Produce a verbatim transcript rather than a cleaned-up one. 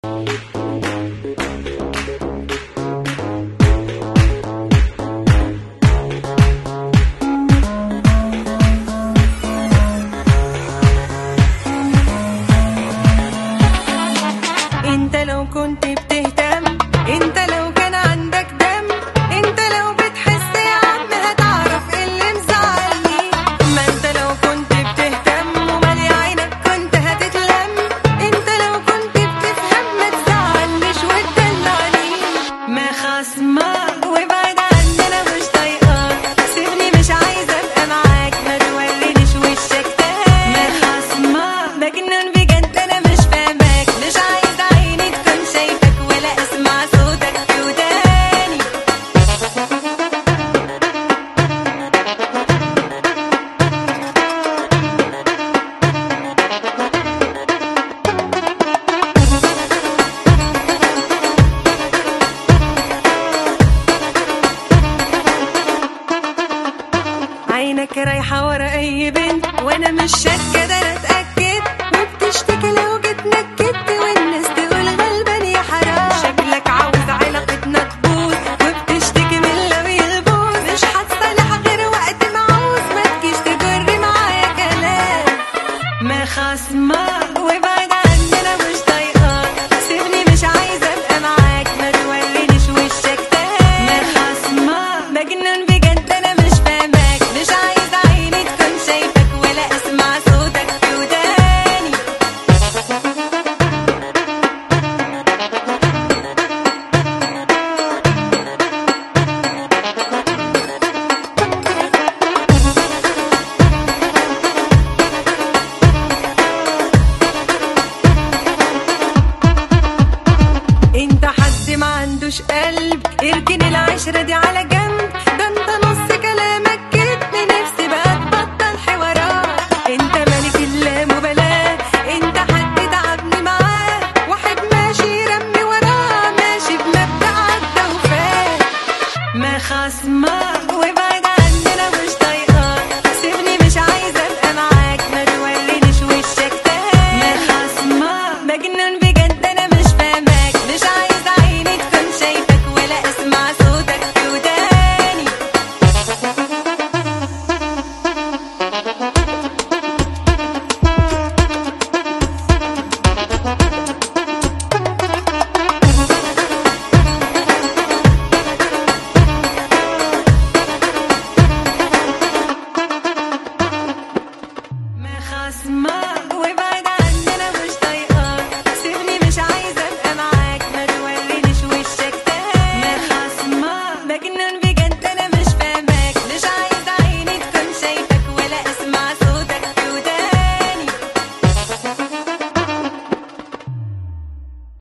انت لو كنت بتهتم، انت لو كان عندك دم، انت لو بتحس يا عم هتعرف ايه اللي مزعلني. ما انت لو كنت بتهتم ومالي عينك كنت هتتلم، انت لو كنت بتفهم ما تزعلنيش وتدلعني. ما خصمك وابعد عني انا مش طايقاك، سيبني مش عايزه ابقى معاك، ما تورينيش وشك تاني. ما خصمك مجنون بجد انا مش فاهماك، مش عايزه عيني تكون شايفك ولا اسمع صوتك في وداني. عينك رايحة ورا أي بنت وأنا مش شاكة ده أنا اتأكد، وبتشتكي لو جيت نكدت والناس تقول غلبان يا حرام. شكلك عاوز علاقتنا تبوظ وبتشتكي من لو يبوظ، مش هتصالح غير وقت ما عاوز، ما تجيش تجري معايا كلام. ما خصمك وابعد عني أنا مش طايقاك، سيبني مش عايزة أبقى معاك، ما تورينيش وشك تاني. ما خصمك مجنون بجد أنا مش فاهماك، مش عايزة عيني تكون شايفك ولا اسمع صوتك في وداني. انت حد ما عندوش قلب، اركن العشرة دي على جنب، ده انت